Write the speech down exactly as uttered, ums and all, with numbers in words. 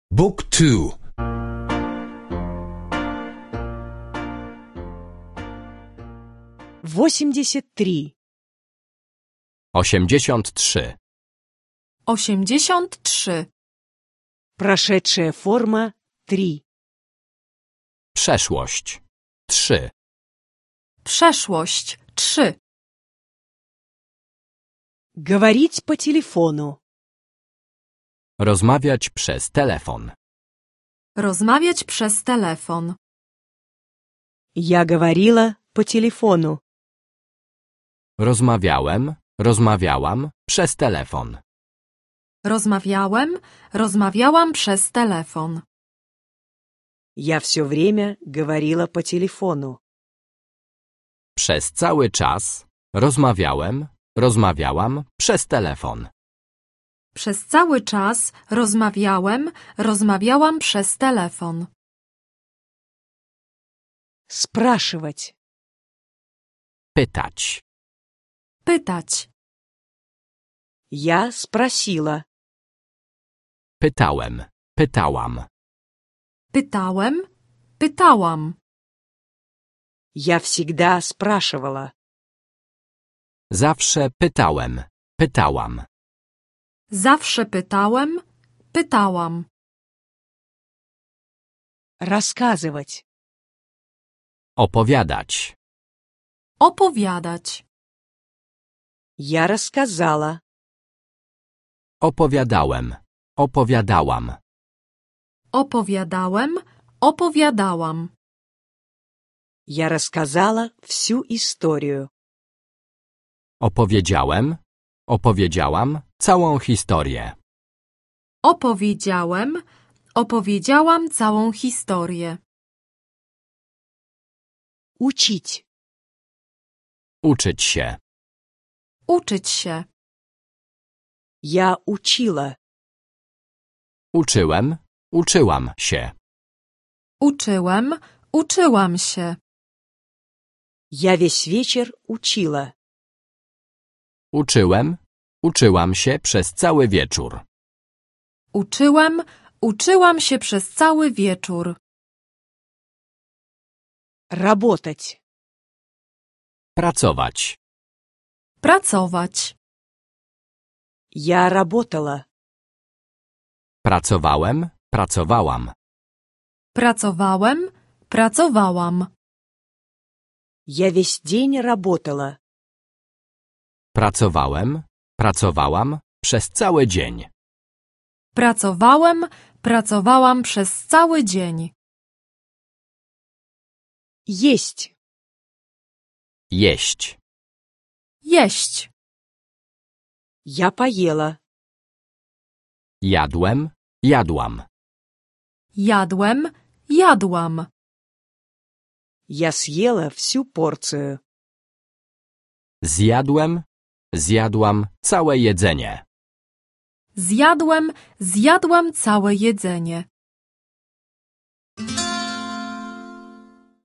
Book two. восемьдесят три. osiemdziesiąt trzy. osiemdziesiąt trzy. Прошедшая форма три. Przeszłość. trzy. Przeszłość trzy. Говорить по телефону. Rozmawiać przez telefon. Rozmawiać przez telefon. Я говорила по телефону. Rozmawiałem, rozmawiałam przez telefon. Rozmawiałem, rozmawiałam przez telefon. Я все время говорила по телефону. Przez cały czas rozmawiałem, rozmawiałam przez telefon. Przez cały czas rozmawiałem, rozmawiałam przez telefon. Спрашивать. Pytać. Pytać. Я спросила. Pytałem, pytałam. Pytałem, pytałam. Я всегда спрашивала. Zawsze pytałem, pytałam. Zawsze pytałem, pytałam. Рассказывать. Opowiadać. Opowiadać. Я рассказала. Opowiadałem, opowiadałam. Opowiadałem, opowiadałam. Я рассказала всю историю. Opowiedziałem, opowiedziałam całą historię. Opowiedziałem, opowiedziałam całą historię. Учить. Uczyć się. Uczyć się. Я учила. Uczyłem, uczyłam się. Uczyłem, uczyłam się. Я весь вечер учила. Uczyłem, uczyłam się przez cały wieczór. Uczyłem, uczyłam się przez cały wieczór. Работать. Pracować. Pracować. Я работала. Pracowałem, pracowałam. Pracowałem, pracowałam. Я весь день работала. Pracowałem, pracowałam przez cały dzień. Pracowałem, pracowałam przez cały dzień. Есть. Jeść. Jeść. Я поела. Jadłem, jadłam. Jadłem, jadłam. Я съела всю порцию. Zjadłem, zjadłam całe jedzenie. Zjadłem, zjadłam całe jedzenie.